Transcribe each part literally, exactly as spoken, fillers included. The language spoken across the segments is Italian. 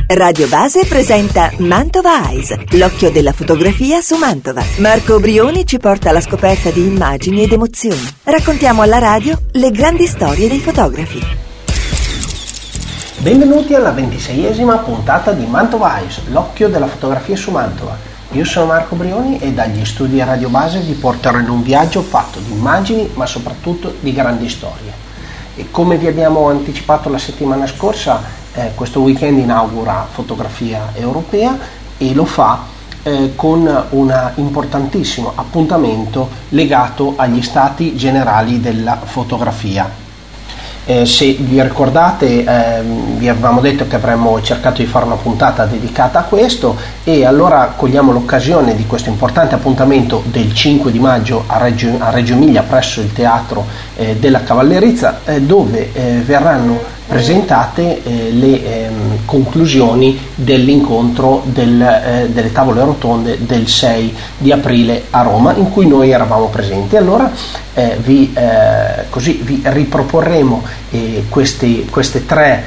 Radio Base presenta Mantova Eyes, l'occhio della fotografia su Mantova. Marco Brioni ci porta alla scoperta di immagini ed emozioni. Raccontiamo alla radio le grandi storie dei fotografi. Benvenuti alla ventiseiesima puntata di Mantova Eyes, l'occhio della fotografia su Mantova. Io sono Marco Brioni e dagli studi Radio Base vi porterò in un viaggio fatto di immagini ma soprattutto di grandi storie. E come vi abbiamo anticipato la settimana scorsa, eh, questo weekend inaugura Fotografia Europea e lo fa eh, con un importantissimo appuntamento legato agli stati generali della fotografia. Eh, se vi ricordate, eh, vi avevamo detto che avremmo cercato di fare una puntata dedicata a questo e allora cogliamo l'occasione di questo importante appuntamento del cinque di maggio a Reggio, a Reggio Emilia presso il Teatro eh, della Cavallerizza, eh, dove eh, verranno presentate eh, le eh, conclusioni dell'incontro del, eh, delle tavole rotonde del sei di aprile a Roma, in cui noi eravamo presenti. Allora eh, vi, eh, così vi riproporremo eh, questi queste tre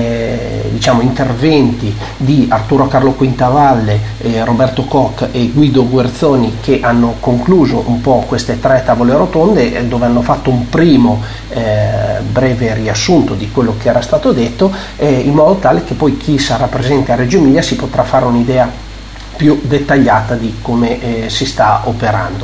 eh, diciamo interventi di Arturo Carlo Quintavalle, eh, Roberto Koch e Guido Guerzoni, che hanno concluso un po' queste tre tavole rotonde, eh, dove hanno fatto un primo eh, breve riassunto di quello che era stato detto, eh, in modo tale che poi chi sarà presente a Reggio Emilia si potrà fare un'idea più dettagliata di come eh, si sta operando.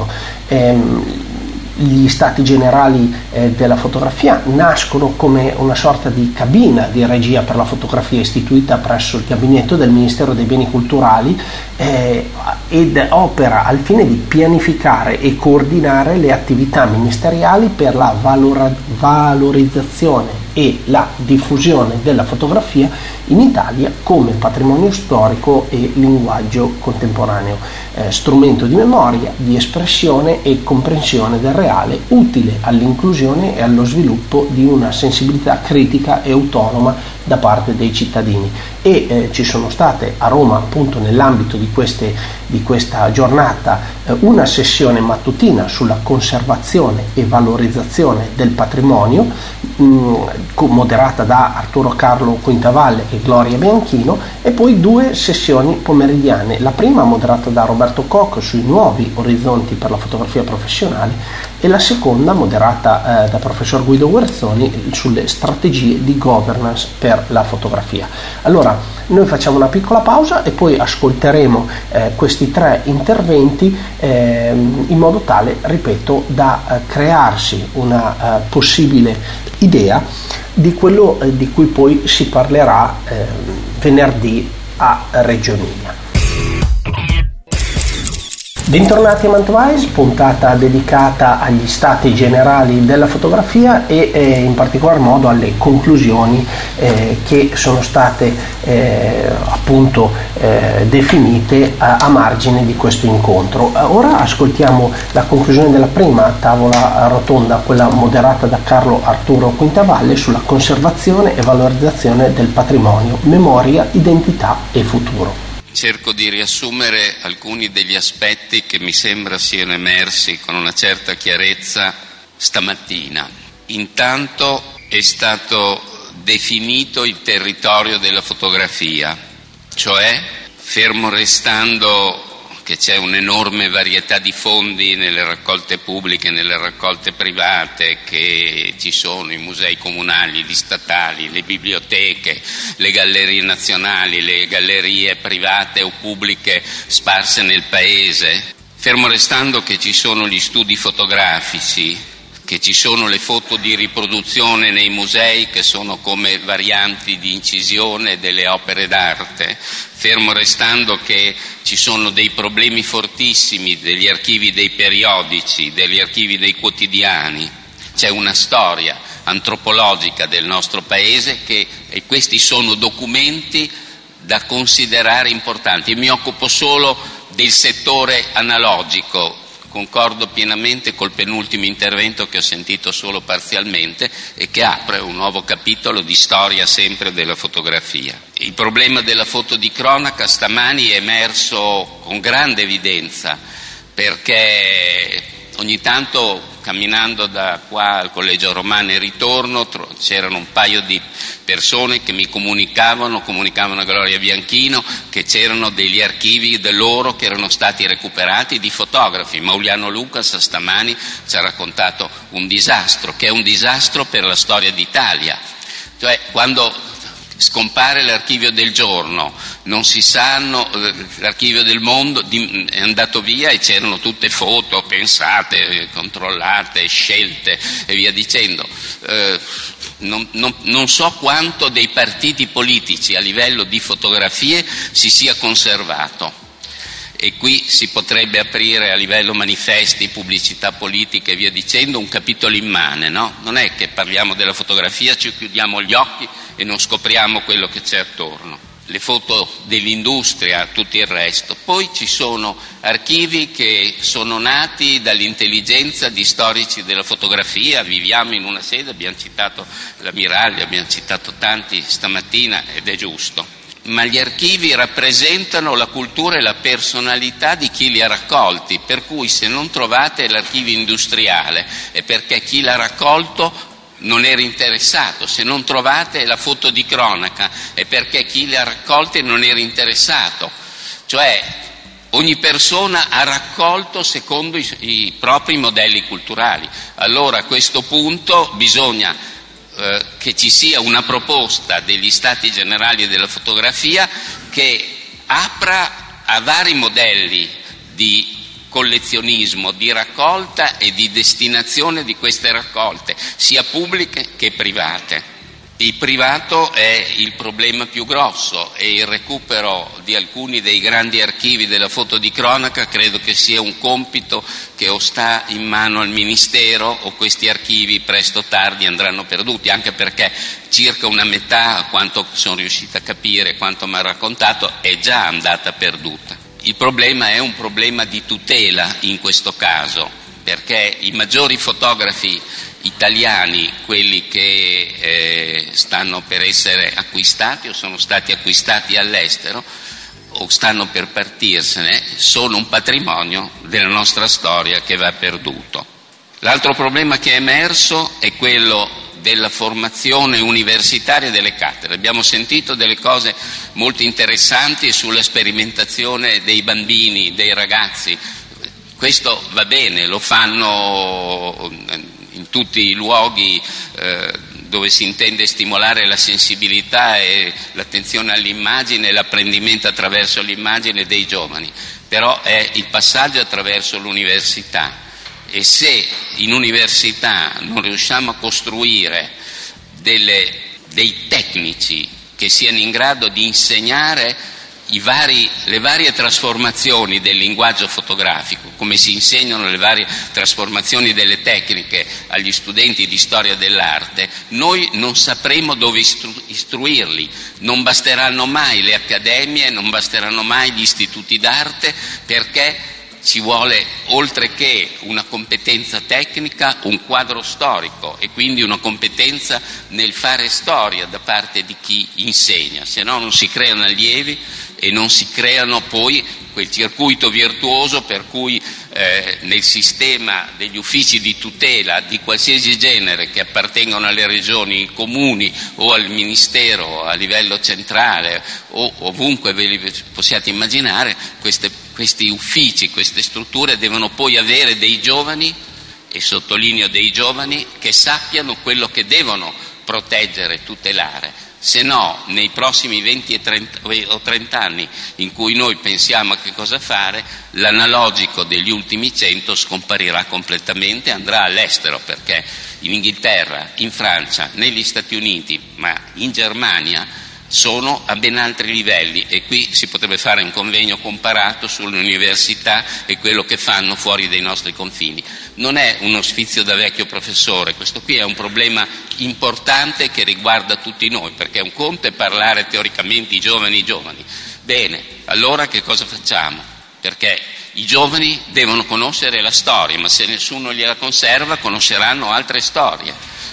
Ehm, Gli stati generali eh, della fotografia nascono come una sorta di cabina di regia per la fotografia istituita presso il gabinetto del Ministero dei Beni Culturali eh, ed opera al fine di pianificare e coordinare le attività ministeriali per la valora- valorizzazione e la diffusione della fotografia in Italia come patrimonio storico e linguaggio contemporaneo, eh, strumento di memoria, di espressione e comprensione del reale, utile all'inclusione e allo sviluppo di una sensibilità critica e autonoma da parte dei cittadini. E eh, ci sono state a Roma, appunto nell'ambito di, queste, di questa giornata, eh, una sessione mattutina sulla conservazione e valorizzazione del patrimonio, mh, moderata da Arturo Carlo Quintavalle e Gloria Bianchino, e poi due sessioni pomeridiane, la prima moderata da Roberto Koch sui nuovi orizzonti per la fotografia professionale e la seconda moderata eh, da professor Guido Guerzoni sulle strategie di governance per la fotografia. Allora noi facciamo una piccola pausa e poi ascolteremo eh, questi tre interventi eh, in modo tale, ripeto, da eh, crearsi una eh, possibile idea di quello eh, di cui poi si parlerà eh, venerdì a Reggio Emilia. Bentornati a Mantova Eyes, puntata dedicata agli stati generali della fotografia e eh, in particolar modo alle conclusioni eh, che sono state eh, appunto eh, definite a, a margine di questo incontro. Ora ascoltiamo la conclusione della prima tavola rotonda, quella moderata da Carlo Arturo Quintavalle, sulla conservazione e valorizzazione del patrimonio, memoria, identità e futuro. Cerco di riassumere alcuni degli aspetti che mi sembra siano emersi con una certa chiarezza stamattina. Intanto è stato definito il territorio della fotografia, cioè fermo restando che c'è un'enorme varietà di fondi nelle raccolte pubbliche, nelle raccolte private, che ci sono i musei comunali, gli statali, le biblioteche, le gallerie nazionali, le gallerie private o pubbliche sparse nel paese, fermo restando che ci sono gli studi fotografici, che ci sono le foto di riproduzione nei musei che sono come varianti di incisione delle opere d'arte, fermo restando che ci sono dei problemi fortissimi degli archivi dei periodici, degli archivi dei quotidiani. C'è una storia antropologica del nostro paese che, e questi sono documenti da considerare importanti. Io mi occupo solo del settore analogico. Concordo pienamente col penultimo intervento che ho sentito solo parzialmente e che apre un nuovo capitolo di storia sempre della fotografia. Il problema della foto di cronaca stamani è emerso con grande evidenza, perché ogni tanto camminando da qua al Collegio Romano e ritorno, c'erano un paio di persone che mi comunicavano, comunicavano a Gloria Bianchino, che c'erano degli archivi da loro che erano stati recuperati di fotografi. Mauliano Lucas stamani ci ha raccontato un disastro, che è un disastro per la storia d'Italia. Cioè, quando scompare l'archivio del giorno, non si sanno, l'archivio del mondo è andato via e c'erano tutte foto pensate, controllate, scelte e via dicendo. Eh, non, non, non so quanto dei partiti politici a livello di fotografie si sia conservato. E qui si potrebbe aprire a livello manifesti, pubblicità politica e via dicendo un capitolo immane, no? Non è che parliamo della fotografia, ci chiudiamo gli occhi e non scopriamo quello che c'è attorno. Le foto dell'industria, tutto il resto. Poi ci sono archivi che sono nati dall'intelligenza di storici della fotografia. Viviamo in una sede, abbiamo citato la Miraglia, abbiamo citato tanti stamattina ed è giusto. Ma gli archivi rappresentano la cultura e la personalità di chi li ha raccolti, per cui se non trovate l'archivio industriale è perché chi l'ha raccolto non era interessato, se non trovate la foto di cronaca è perché chi le ha raccolte non era interessato. Cioè ogni persona ha raccolto secondo i, i propri modelli culturali. Allora a questo punto bisogna eh, che ci sia una proposta degli Stati Generali della Fotografia che apra a vari modelli di collezionismo, di raccolta e di destinazione di queste raccolte, sia pubbliche che private. Il privato è il problema più grosso e il recupero di alcuni dei grandi archivi della foto di cronaca credo che sia un compito che o sta in mano al Ministero o questi archivi presto o tardi andranno perduti, anche perché circa una metà, a quanto sono riuscita a capire, quanto mi ha raccontato, è già andata perduta. Il problema è un problema di tutela in questo caso, perché i maggiori fotografi italiani, quelli che eh, stanno per essere acquistati o sono stati acquistati all'estero o stanno per partirsene, sono un patrimonio della nostra storia che va perduto. L'altro problema che è emerso è quello della formazione universitaria delle cattedre. Abbiamo sentito delle cose molto interessanti sulla sperimentazione dei bambini, dei ragazzi. Questo va bene, lo fanno in tutti i luoghi eh, dove si intende stimolare la sensibilità e l'attenzione all'immagine e l'apprendimento attraverso l'immagine dei giovani, però è il passaggio attraverso l'università. E se in università non riusciamo a costruire delle, dei tecnici che siano in grado di insegnare i vari, le varie trasformazioni del linguaggio fotografico, come si insegnano le varie trasformazioni delle tecniche agli studenti di storia dell'arte, noi non sapremo dove istru- istruirli. Non basteranno mai le accademie, non basteranno mai gli istituti d'arte, perché ci vuole, oltre che una competenza tecnica, un quadro storico e quindi una competenza nel fare storia da parte di chi insegna, se no non si creano allievi e non si creano poi quel circuito virtuoso per cui eh, nel sistema degli uffici di tutela di qualsiasi genere che appartengono alle regioni, ai comuni o al ministero a livello centrale o ovunque ve li possiate immaginare, queste, questi uffici, queste strutture devono poi avere dei giovani, e sottolineo dei giovani, che sappiano quello che devono proteggere e tutelare. Se no, nei prossimi venti e trenta, o trenta anni in cui noi pensiamo a che cosa fare, l'analogico degli ultimi cento scomparirà completamente, andrà all'estero, perché in Inghilterra, in Francia, negli Stati Uniti, ma in Germania sono a ben altri livelli, e qui si potrebbe fare un convegno comparato sulle università e quello che fanno fuori dai nostri confini. Non è uno sfizio da vecchio professore, questo qui è un problema importante che riguarda tutti noi, perché un conto è parlare teoricamente i giovani i giovani. Bene, allora che cosa facciamo? Perché i giovani devono conoscere la storia, ma se nessuno gliela conserva conosceranno altre storie.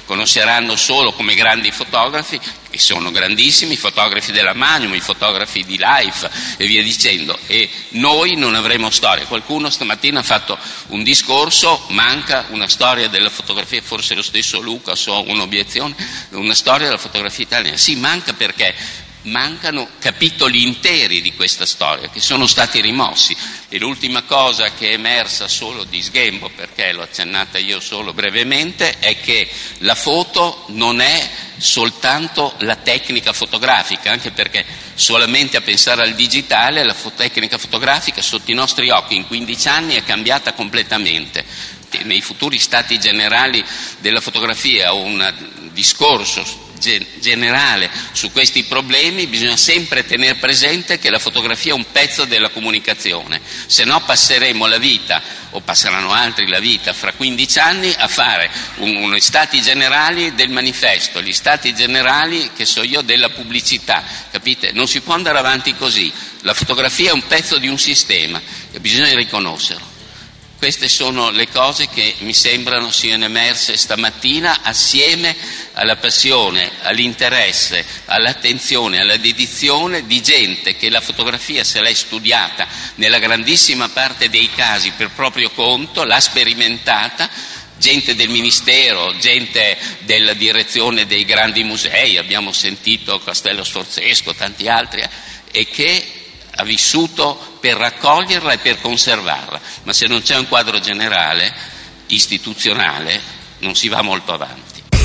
conosceranno solo come grandi fotografi, che sono grandissimi, i fotografi della Magnum, i fotografi di Life e via dicendo, e noi non avremo storia. Qualcuno stamattina ha fatto un discorso, manca una storia della fotografia, forse lo stesso Luca, so un'obiezione, una storia della fotografia italiana. Sì, manca perché mancano capitoli interi di questa storia che sono stati rimossi, e l'ultima cosa che è emersa solo di sghembo, perché l'ho accennata io solo brevemente, è che la foto non è soltanto la tecnica fotografica, anche perché solamente a pensare al digitale la tecnica fotografica sotto i nostri occhi in quindici anni è cambiata completamente. Nei futuri stati generali della fotografia o un discorso generale su questi problemi bisogna sempre tenere presente che la fotografia è un pezzo della comunicazione, se no passeremo la vita, o passeranno altri la vita, fra quindici anni a fare un, uno stati generali del manifesto, gli stati generali, che so io, della pubblicità, capite? Non si può andare avanti così, la fotografia è un pezzo di un sistema e bisogna riconoscerlo. Queste sono le cose che mi sembrano siano emerse stamattina, assieme alla passione, all'interesse, all'attenzione, alla dedizione di gente che la fotografia se l'è studiata nella grandissima parte dei casi per proprio conto, l'ha sperimentata, gente del Ministero, gente della direzione dei grandi musei, abbiamo sentito Castello Sforzesco, tanti altri, e che ha vissuto per raccoglierla e per conservarla, ma se non c'è un quadro generale, istituzionale, non si va molto avanti.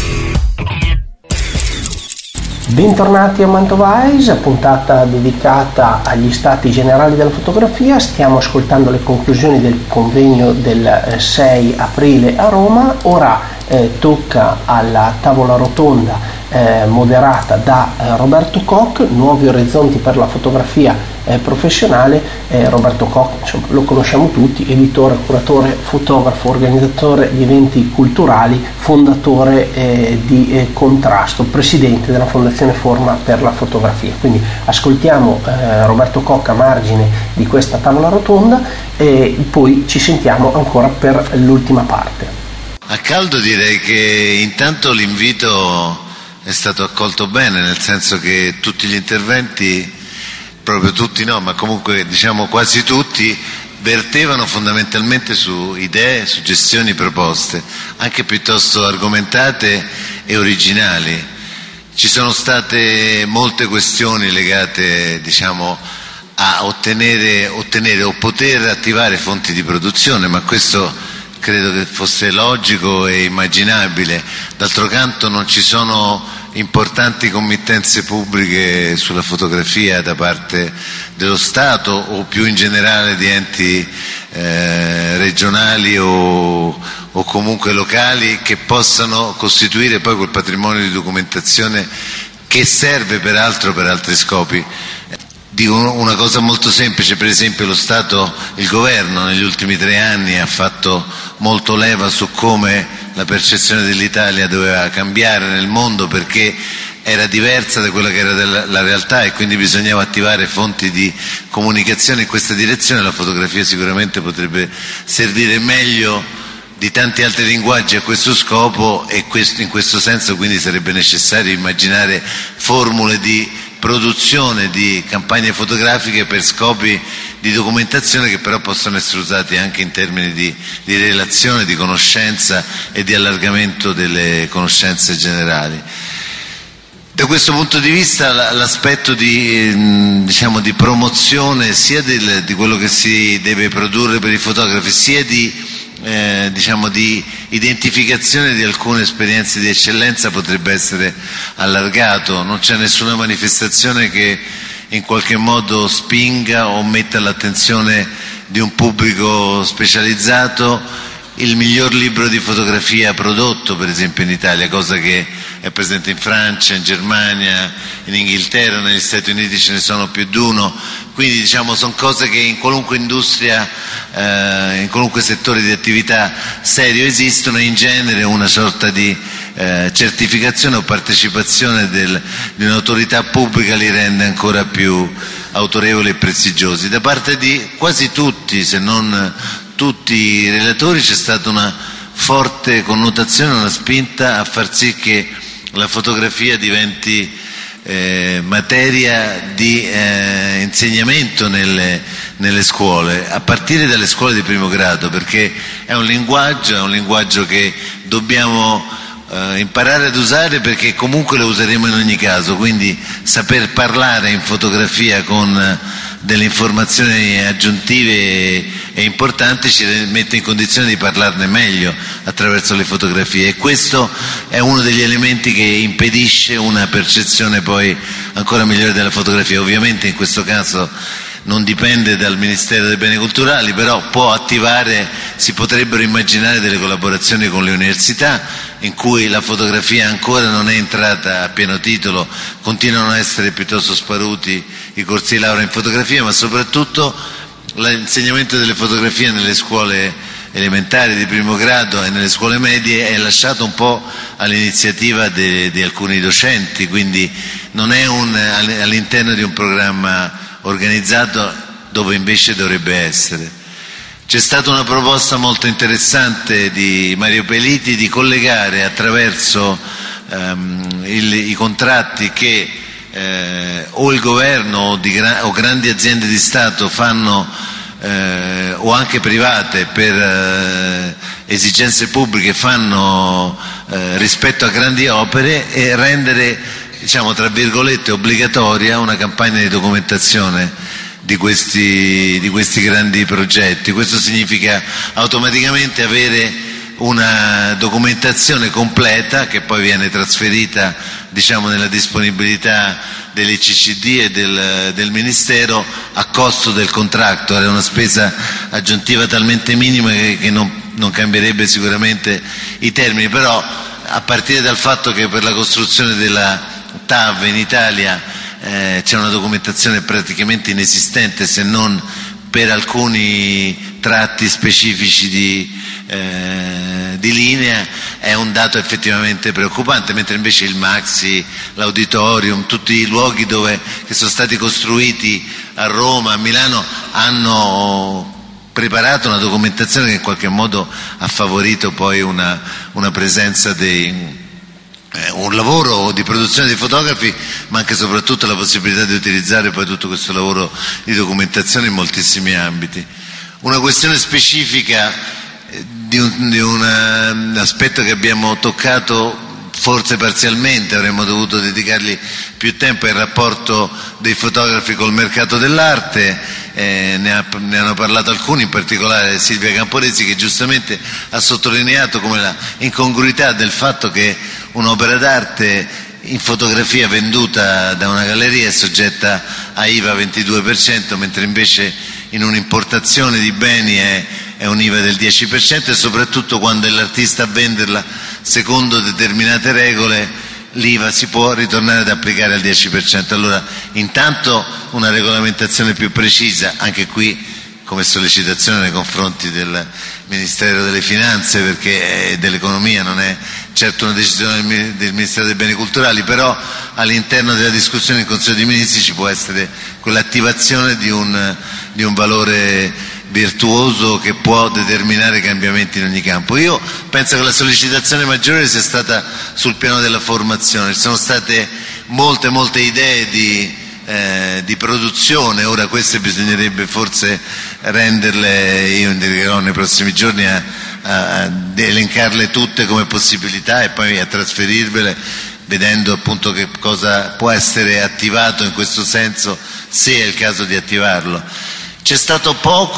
Bentornati a Mantova Eyes, puntata dedicata agli stati generali della fotografia. Stiamo ascoltando le conclusioni del convegno del sei aprile a Roma. Ora eh, tocca alla tavola rotonda eh, moderata da eh, Roberto Koch, Nuovi orizzonti per la fotografia eh, professionale. eh, Roberto Koch, insomma, lo conosciamo tutti, editore, curatore, fotografo, organizzatore di eventi culturali, fondatore eh, di eh, Contrasto, presidente della Fondazione Forma per la fotografia. Quindi ascoltiamo eh, Roberto Koch a margine di questa tavola rotonda e poi ci sentiamo ancora per l'ultima parte. A caldo direi che intanto l'invito è stato accolto bene, nel senso che tutti gli interventi, proprio tutti no, ma comunque diciamo quasi tutti, vertevano fondamentalmente su idee, suggestioni, proposte, anche piuttosto argomentate e originali. Ci sono state molte questioni legate, diciamo, a ottenere, ottenere o poter attivare fonti di produzione, ma questo credo che fosse logico e immaginabile. D'altro canto non ci sono importanti committenze pubbliche sulla fotografia da parte dello Stato o più in generale di enti eh, regionali o, o comunque locali che possano costituire poi quel patrimonio di documentazione che serve peraltro per altri scopi. Dico una cosa molto semplice, per esempio lo Stato, il governo negli ultimi tre anni ha fatto molto leva su come la percezione dell'Italia doveva cambiare nel mondo, perché era diversa da quella che era della, la realtà, e quindi bisognava attivare fonti di comunicazione in questa direzione. La fotografia sicuramente potrebbe servire meglio di tanti altri linguaggi a questo scopo, e questo, in questo senso quindi sarebbe necessario immaginare formule di produzione di campagne fotografiche per scopi di documentazione che però possono essere usati anche in termini di, di relazione, di conoscenza e di allargamento delle conoscenze generali. Da questo punto di vista l'aspetto di, diciamo, di promozione sia del, di quello che si deve produrre per i fotografi, sia di Eh, diciamo di identificazione di alcune esperienze di eccellenza potrebbe essere allargato. Non c'è nessuna manifestazione che in qualche modo spinga o metta all'attenzione di un pubblico specializzato il miglior libro di fotografia prodotto, per esempio in Italia, cosa che è presente in Francia, in Germania, in Inghilterra, negli Stati Uniti ce ne sono più di uno. Quindi diciamo sono cose che in qualunque industria, eh, in qualunque settore di attività serio esistono, e in genere una sorta di eh, certificazione o partecipazione del, di un'autorità pubblica li rende ancora più autorevoli e prestigiosi. Da parte di quasi tutti, se non tutti i relatori, c'è stata una forte connotazione, una spinta a far sì che la fotografia diventi eh, materia di eh, insegnamento nelle, nelle scuole, a partire dalle scuole di primo grado, perché è un linguaggio, è un linguaggio che dobbiamo eh, imparare ad usare, perché comunque lo useremo in ogni caso, quindi saper parlare in fotografia con delle informazioni aggiuntive e importanti ci mette in condizione di parlarne meglio attraverso le fotografie, e questo è uno degli elementi che impedisce una percezione poi ancora migliore della fotografia. Ovviamente in questo caso non dipende dal Ministero dei Beni Culturali, però può attivare, si potrebbero immaginare delle collaborazioni con le università in cui la fotografia ancora non è entrata a pieno titolo, continuano a essere piuttosto sparuti i corsi di laurea in fotografia, ma soprattutto l'insegnamento delle fotografie nelle scuole elementari di primo grado e nelle scuole medie è lasciato un po' all'iniziativa di alcuni docenti, quindi non è un, all'interno di un programma organizzato dove invece dovrebbe essere. C'è stata una proposta molto interessante di Mario Peliti di collegare attraverso ehm, il, i contratti che eh, o il governo o, di gra- o grandi aziende di Stato fanno eh, o anche private per eh, esigenze pubbliche fanno eh, rispetto a grandi opere, e rendere, diciamo tra virgolette, obbligatoria una campagna di documentazione di questi, di questi grandi progetti. Questo significa automaticamente avere una documentazione completa che poi viene trasferita, diciamo, nella disponibilità dell'I C C D e del, del Ministero a costo del contratto. È una spesa aggiuntiva talmente minima che, che non, non cambierebbe sicuramente i termini, però a partire dal fatto che per la costruzione della T A V in Italia Eh, c'è una documentazione praticamente inesistente, se non per alcuni tratti specifici di, eh, di linea, è un dato effettivamente preoccupante, mentre invece il Maxi, l'Auditorium, tutti i luoghi dove, che sono stati costruiti a Roma, a Milano, hanno preparato una documentazione che in qualche modo ha favorito poi una, una presenza dei un lavoro di produzione di fotografi, ma anche e soprattutto la possibilità di utilizzare poi tutto questo lavoro di documentazione in moltissimi ambiti. Una questione specifica di un, di un aspetto che abbiamo toccato forse parzialmente, avremmo dovuto dedicargli più tempo, è il rapporto dei fotografi col mercato dell'arte. Eh, ne, ha, ne hanno parlato alcuni, in particolare Silvia Camporesi, che giustamente ha sottolineato come la incongruità del fatto che un'opera d'arte in fotografia venduta da una galleria è soggetta a I V A ventidue per cento, mentre invece in un'importazione di beni è, è un I V A del dieci per cento, e soprattutto quando è l'artista a venderla secondo determinate regole l'I V A si può ritornare ad applicare al dieci per cento. Allora, intanto una regolamentazione più precisa, anche qui come sollecitazione nei confronti del Ministero delle Finanze, perché dell'Economia, non è certo una decisione del, del Ministero dei Beni Culturali, però all'interno della discussione in Consiglio dei Ministri ci può essere quell'attivazione di un, di un valore virtuoso che può determinare cambiamenti in ogni campo. Io penso che la sollecitazione maggiore sia stata sul piano della formazione. Ci sono state molte molte idee di, eh, di produzione, ora queste bisognerebbe forse renderle, io indicherò nei prossimi giorni a, a, a elencarle tutte come possibilità e poi a trasferirvele, vedendo appunto che cosa può essere attivato in questo senso, se è il caso di attivarlo. C'è stato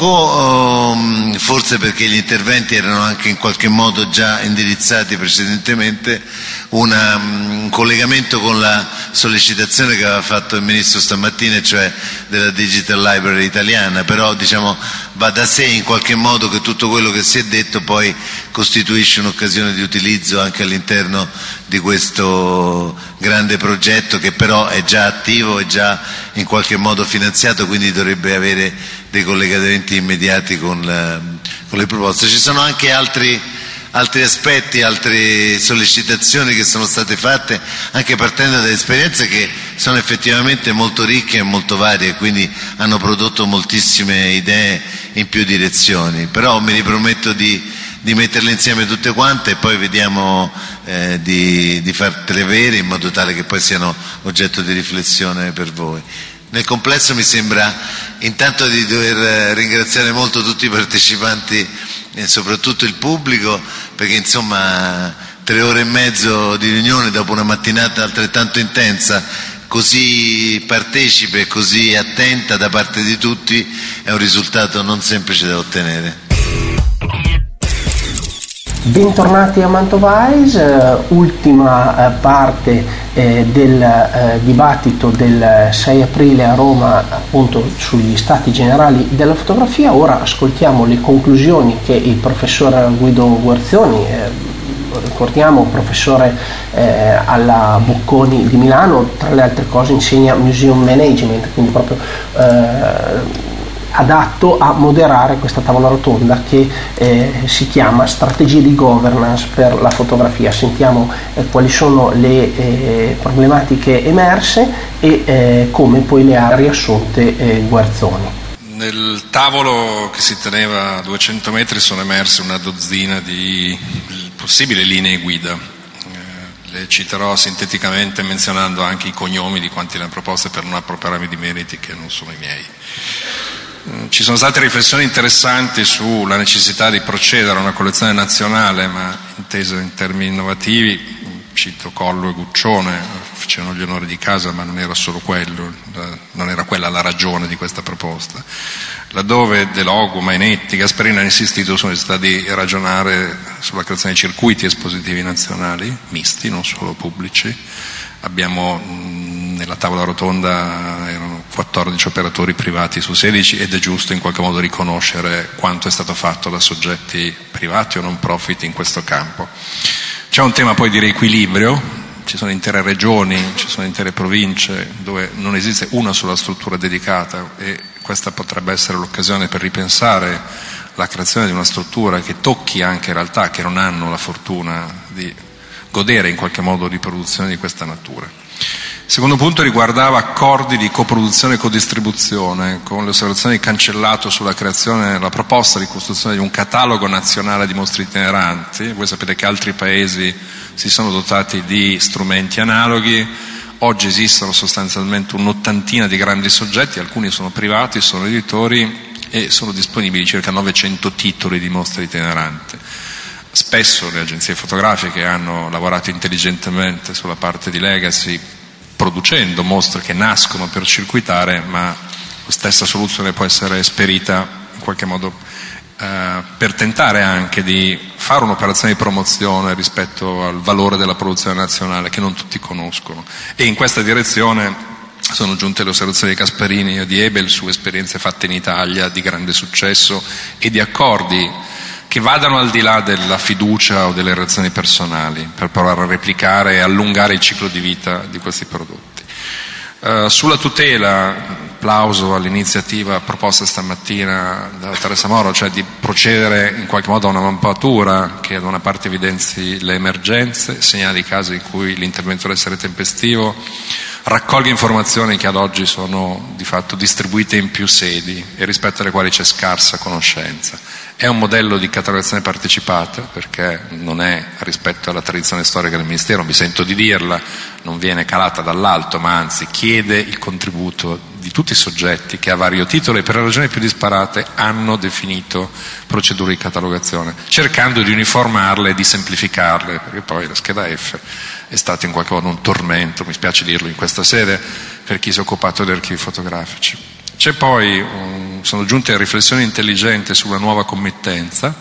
poco, um, forse perché gli interventi erano anche in qualche modo già indirizzati precedentemente, una, um, un collegamento con la sollecitazione che aveva fatto il Ministro stamattina, cioè della Digital Library italiana, però diciamo va da sé in qualche modo che tutto quello che si è detto poi costituisce un'occasione di utilizzo anche all'interno di questo grande progetto, che però è già attivo, è già in qualche modo finanziato, quindi dovrebbe avere dei collegamenti immediati con, la, con le proposte. Ci sono anche altri, altri aspetti, altre sollecitazioni che sono state fatte anche partendo da esperienze che sono effettivamente molto ricche e molto varie, quindi hanno prodotto moltissime idee in più direzioni, però mi riprometto di di metterle insieme tutte quante e poi vediamo eh, di, di fartele vere in modo tale che poi siano oggetto di riflessione per voi. Nel complesso mi sembra intanto di dover ringraziare molto tutti i partecipanti e soprattutto il pubblico, perché insomma tre ore e mezzo di riunione dopo una mattinata altrettanto intensa, così partecipe e così attenta da parte di tutti, è un risultato non semplice da ottenere. Bentornati a Mantova Eyes, uh, ultima uh, parte eh, del uh, dibattito del sei aprile a Roma, appunto sugli stati generali della fotografia. Ora ascoltiamo le conclusioni che il professor Guido Guerzioni, eh, ricordiamo professore eh, alla Bocconi di Milano, tra le altre cose insegna museum management, quindi proprio eh, adatto a moderare questa tavola rotonda che eh, si chiama Strategie di governance per la fotografia. Sentiamo eh, quali sono le eh, problematiche emerse e eh, come poi le ha riassunte eh, Guerzoni. Nel tavolo che si teneva a duecento metri sono emerse una dozzina di possibili linee guida. Eh, le citerò sinteticamente menzionando anche i cognomi di quanti le hanno proposte per non appropriarmi di meriti che non sono i miei. Ci sono state riflessioni interessanti sulla necessità di procedere a una collezione nazionale, ma intesa in termini innovativi. Cito Collo e Guccione, facevano gli onori di casa, ma non era solo quello, non era quella la ragione di questa proposta. Laddove De Logu, Mainetti, Gasparini hanno insistito sulla necessità di ragionare sulla creazione di circuiti espositivi nazionali, misti, non solo pubblici. Abbiamo nella tavola rotonda erano quattordici operatori privati su sedici ed è giusto in qualche modo riconoscere quanto è stato fatto da soggetti privati o non profit in questo campo. C'è un tema poi di riequilibrio, ci sono intere regioni, ci sono intere province dove non esiste una sola struttura dedicata e questa potrebbe essere l'occasione per ripensare la creazione di una struttura che tocchi anche realtà che non hanno la fortuna di godere in qualche modo di produzione di questa natura. Il secondo punto riguardava accordi di coproduzione e codistribuzione, con le osservazioni cancellato sulla creazione, la proposta di costruzione di un catalogo nazionale di mostre itineranti. Voi sapete che altri paesi si sono dotati di strumenti analoghi, oggi esistono sostanzialmente un'ottantina di grandi soggetti, alcuni sono privati, sono editori e sono disponibili circa novecento titoli di mostre itineranti. Spesso le agenzie fotografiche hanno lavorato intelligentemente sulla parte di legacy, producendo mostre che nascono per circuitare, ma la stessa soluzione può essere esperita in qualche modo eh, per tentare anche di fare un'operazione di promozione rispetto al valore della produzione nazionale che non tutti conoscono. E in questa direzione sono giunte le osservazioni di Gasparini e di Ebel su esperienze fatte in Italia di grande successo e di accordi che vadano al di là della fiducia o delle relazioni personali per provare a replicare e allungare il ciclo di vita di questi prodotti. Uh, sulla tutela, applauso all'iniziativa proposta stamattina da Teresa Moro, cioè di procedere in qualche modo a una mappatura che da una parte evidenzi le emergenze, segnali i casi in cui l'intervento deve essere tempestivo, raccolga informazioni che ad oggi sono di fatto distribuite in più sedi e rispetto alle quali c'è scarsa conoscenza. È un modello di catalogazione partecipata perché non è rispetto alla tradizione storica del Ministero, mi sento di dirla, non viene calata dall'alto, ma anzi chiede il contributo di tutti i soggetti che a vario titolo e per le ragioni più disparate hanno definito procedure di catalogazione, cercando di uniformarle e di semplificarle, perché poi la scheda F è stato in qualche modo un tormento, mi spiace dirlo in questa sede, per chi si è occupato di archivi fotografici. C'è poi, um, sono giunte riflessioni intelligenti sulla nuova committenza,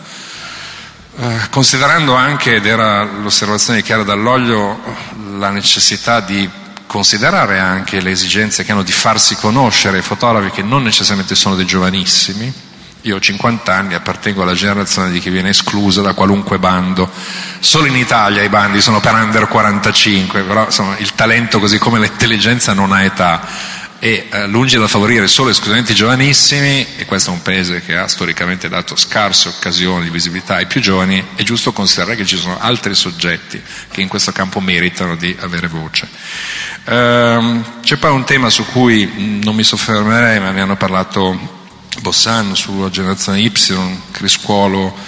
eh, considerando anche, ed era l'osservazione di Chiara Dall'Oglio, la necessità di considerare anche le esigenze che hanno di farsi conoscere i fotografi che non necessariamente sono dei giovanissimi. Io ho cinquanta anni, appartengo alla generazione di chi viene esclusa da qualunque bando. Solo in Italia i bandi sono per under quarantacinque, però insomma, il talento così come l'intelligenza non ha età. E eh, lungi dal favorire solo esclusivamente i giovanissimi, e questo è un paese che ha storicamente dato scarse occasioni di visibilità ai più giovani, è giusto considerare che ci sono altri soggetti che in questo campo meritano di avere voce. Ehm, c'è poi un tema su cui mh, non mi soffermerei, ma ne hanno parlato Bossan sulla generazione Y, Criscuolo,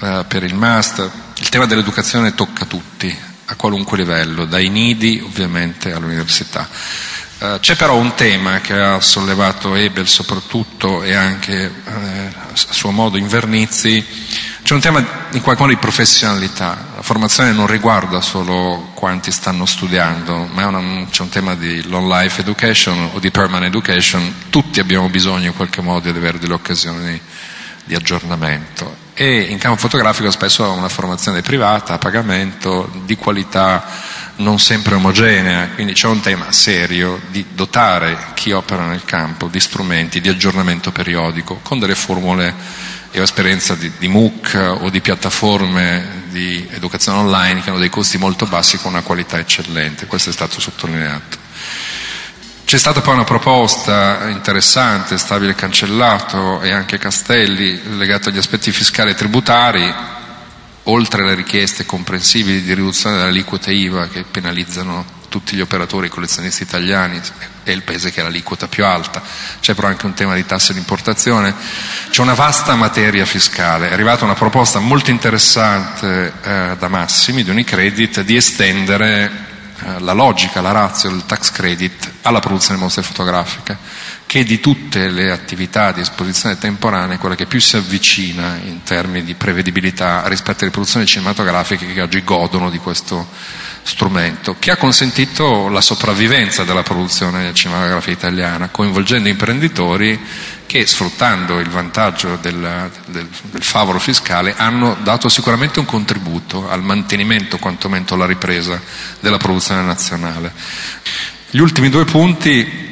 eh, per il master. Il tema dell'educazione tocca tutti, a qualunque livello, dai nidi ovviamente all'università. Uh, c'è però un tema che ha sollevato Hebel soprattutto e anche eh, a suo modo Invernizzi. C'è un tema in qualche modo di professionalità. La formazione non riguarda solo quanti stanno studiando, ma è una, c'è un tema di long life education o di permanent education. Tutti abbiamo bisogno in qualche modo di avere delle occasioni di aggiornamento, e in campo fotografico spesso una formazione privata a pagamento di qualità non sempre omogenea, quindi c'è un tema serio di dotare chi opera nel campo di strumenti di aggiornamento periodico con delle formule e esperienza di, di MOOC o di piattaforme di educazione online che hanno dei costi molto bassi con una qualità eccellente. Questo è stato sottolineato. C'è stata poi una proposta interessante, Stabile Cancellato e anche Castelli, legata agli aspetti fiscali e tributari, oltre alle richieste comprensibili di riduzione delle aliquote I V A che penalizzano tutti gli operatori collezionisti italiani, è il paese che ha l'aliquota più alta. C'è però anche un tema di tasse di importazione, c'è una vasta materia fiscale. È arrivata una proposta molto interessante eh, da Massimi di Unicredit di estendere la logica, la ratio del tax credit alla produzione di mostre fotografiche, che di tutte le attività di esposizione temporanea è quella che più si avvicina in termini di prevedibilità rispetto alle produzioni cinematografiche che oggi godono di questo strumento, che ha consentito la sopravvivenza della produzione cinematografica italiana, coinvolgendo imprenditori che, sfruttando il vantaggio del, del, del favoro fiscale, hanno dato sicuramente un contributo al mantenimento, quantomeno alla ripresa della produzione nazionale. Gli ultimi due punti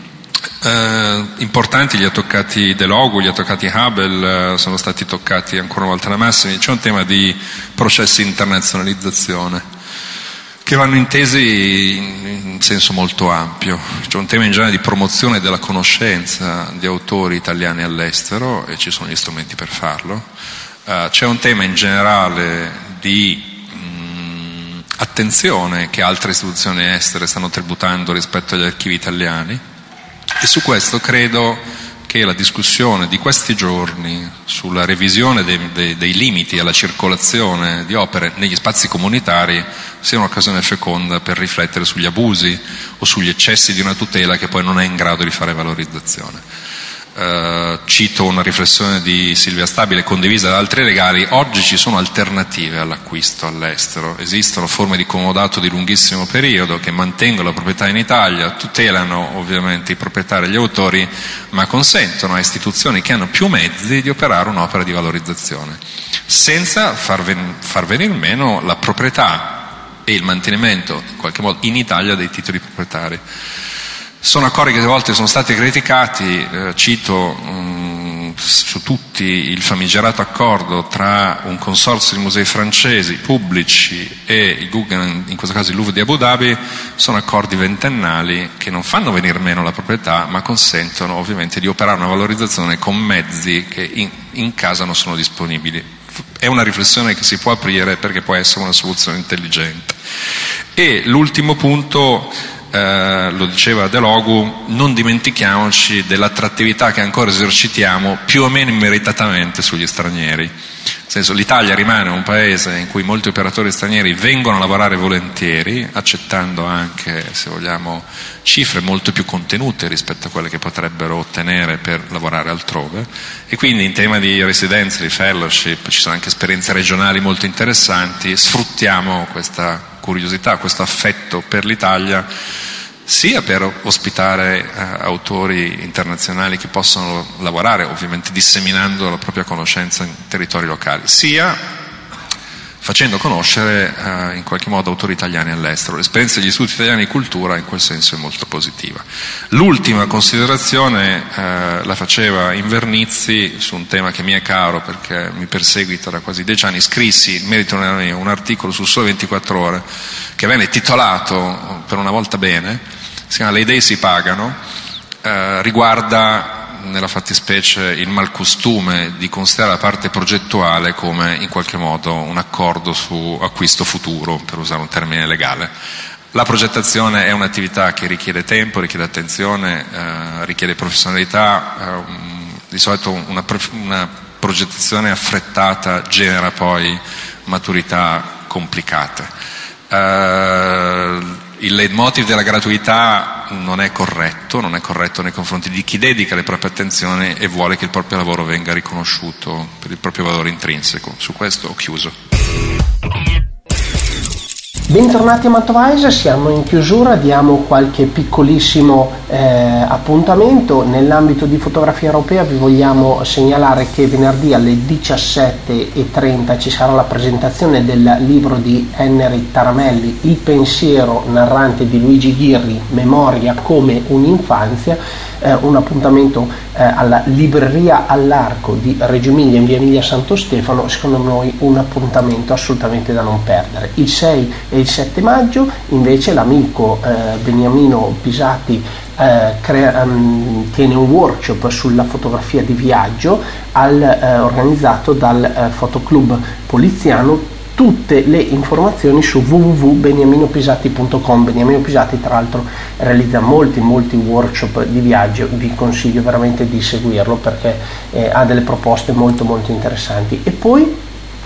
eh, importanti li ha toccati Delogu, li ha toccati Hubble, eh, sono stati toccati ancora una volta da Massimi. C'è un tema di processi di internazionalizzazione che vanno intesi in senso molto ampio. C'è un tema in genere di promozione della conoscenza di autori italiani all'estero, e ci sono gli strumenti per farlo. Uh, c'è un tema in generale di mh, attenzione che altre istituzioni estere stanno tributando rispetto agli archivi italiani, e su questo credo che la discussione di questi giorni sulla revisione dei, dei, dei limiti alla circolazione di opere negli spazi comunitari sia un'occasione feconda per riflettere sugli abusi o sugli eccessi di una tutela che poi non è in grado di fare valorizzazione. Uh, cito una riflessione di Silvia Stabile condivisa da altri legali: oggi ci sono alternative all'acquisto all'estero, esistono forme di comodato di lunghissimo periodo che mantengono la proprietà in Italia, tutelano ovviamente i proprietari e gli autori, ma consentono a istituzioni che hanno più mezzi di operare un'opera di valorizzazione senza far, ven- far venir meno la proprietà e il mantenimento in qualche modo in Italia dei titoli proprietari. Sono accordi che a volte sono stati criticati, eh, cito mh, su tutti il famigerato accordo tra un consorzio di musei francesi pubblici e il Guggenheim, in questo caso il Louvre di Abu Dhabi. Sono accordi ventennali che non fanno venir meno la proprietà, ma consentono ovviamente di operare una valorizzazione con mezzi che in, in casa non sono disponibili. È una riflessione che si può aprire perché può essere una soluzione intelligente. E l'ultimo punto, Eh, lo diceva Delogu, non dimentichiamoci dell'attrattività che ancora esercitiamo più o meno immeritatamente sugli stranieri. Nel senso, l'Italia rimane un paese in cui molti operatori stranieri vengono a lavorare volentieri, accettando anche, se vogliamo, cifre molto più contenute rispetto a quelle che potrebbero ottenere per lavorare altrove, e quindi in tema di residenza, di fellowship, ci sono anche esperienze regionali molto interessanti. Sfruttiamo questa curiosità, questo affetto per l'Italia, sia per ospitare eh, autori internazionali che possono lavorare, ovviamente disseminando la propria conoscenza in territori locali, sia facendo conoscere eh, in qualche modo autori italiani all'estero. L'esperienza degli istituti italiani di cultura in quel senso è molto positiva. L'ultima considerazione eh, la faceva Invernizzi su un tema che mi è caro perché mi perseguita da quasi dieci anni. Scrissi in merito a un articolo su Sole ventiquattro Ore che venne titolato, per una volta bene, si chiama Le idee si pagano, eh, riguarda nella fattispecie il malcostume di considerare la parte progettuale come in qualche modo un accordo su acquisto futuro, per usare un termine legale. La progettazione è un'attività che richiede tempo, richiede attenzione, eh, richiede professionalità, eh, di solito una, una progettazione affrettata genera poi maturità complicate. Uh, il leitmotiv della gratuità non è corretto, non è corretto nei confronti di chi dedica le proprie attenzioni e vuole che il proprio lavoro venga riconosciuto per il proprio valore intrinseco. Su questo ho chiuso. Bentornati a Mantovise, siamo in chiusura, diamo qualche piccolissimo eh, appuntamento. Nell'ambito di fotografia europea vi vogliamo segnalare che venerdì alle diciassette e trenta ci sarà la presentazione del libro di Henry Taramelli, Il pensiero narrante di Luigi Ghirri, Memoria come un'infanzia, eh, un appuntamento eh, alla libreria All'Arco di Reggio Emilia in via Emilia Santo Stefano, secondo noi un appuntamento assolutamente da non perdere. Il sei e il sette maggio invece l'amico eh, Beniamino Pisati eh, crea, um, tiene un workshop sulla fotografia di viaggio al, eh, organizzato dal eh, Fotoclub Poliziano. Tutte le informazioni su w w w punto beniamino pisati punto com. Beniamino Pisati tra l'altro realizza molti molti workshop di viaggio, vi consiglio veramente di seguirlo perché eh, ha delle proposte molto molto interessanti. E poi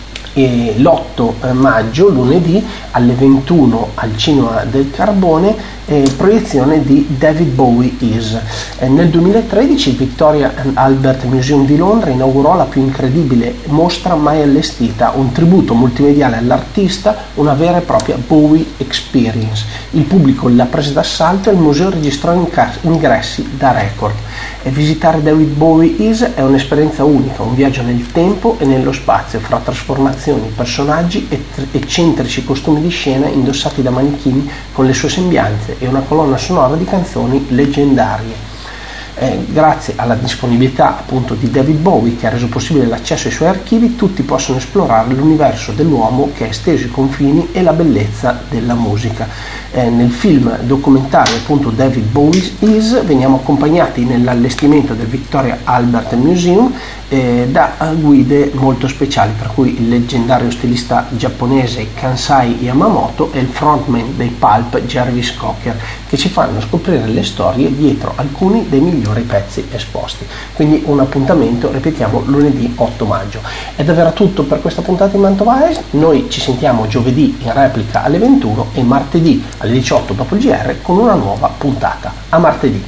E l'otto maggio, lunedì, alle ventuno al Cinema del Carbone, eh, proiezione di David Bowie Is. Eh, nel duemilatredici il Victoria and Albert Museum di Londra inaugurò la più incredibile mostra mai allestita, un tributo multimediale all'artista, una vera e propria Bowie Experience. Il pubblico l'ha presa d'assalto e il museo registrò ingressi da record. E visitare David Bowie Is è un'esperienza unica, un viaggio nel tempo e nello spazio, fra trasformazioni, personaggi e eccentrici costumi di scena indossati da manichini con le sue sembianze e una colonna sonora di canzoni leggendarie. Eh, grazie alla disponibilità appunto di David Bowie, che ha reso possibile l'accesso ai suoi archivi, tutti possono esplorare l'universo dell'uomo che ha esteso i confini e la bellezza della musica. Eh, nel film documentario appunto David Bowie Is veniamo accompagnati nell'allestimento del Victoria Albert Museum eh, da guide molto speciali, per cui il leggendario stilista giapponese Kansai Yamamoto e il frontman dei Pulp Jarvis Cocker, che ci fanno scoprire le storie dietro alcuni dei migliori pezzi esposti. Quindi un appuntamento, ripetiamo, lunedì otto maggio. È davvero tutto per questa puntata di Mantovise. Noi ci sentiamo giovedì in replica alle ventuno e martedì alle diciotto dopo il G R con una nuova puntata. A martedì.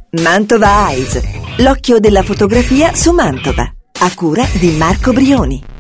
Mantovise, l'occhio della fotografia su Mantova, a cura di Marco Brioni.